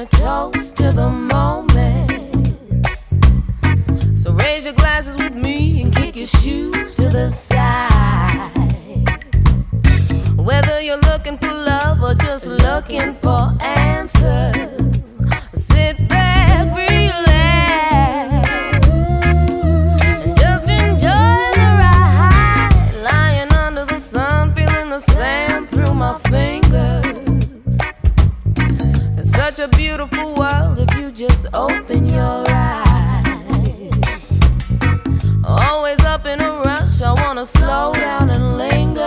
a toast to the moment. So raise your glasses with me and kick your shoes to the side. Whether you're looking for love or just looking for answers, sit back, relax, and just enjoy the ride. Lying under the sun, feeling the sand through my fingers. It's such a beautiful world if you just open your eyes. Always up in a rush, I wanna slow down and linger.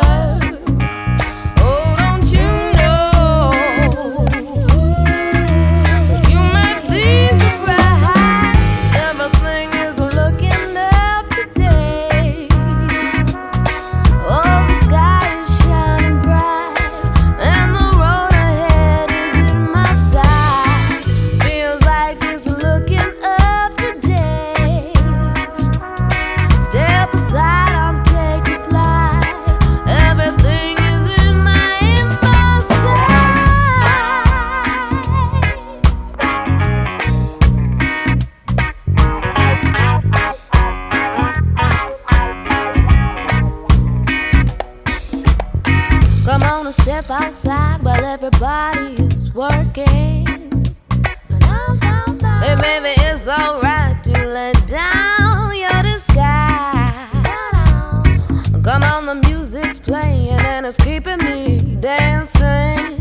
Come on and step outside while everybody is working. Hey baby, it's alright to let down your disguise. Come on, the music's playing and it's keeping me dancing.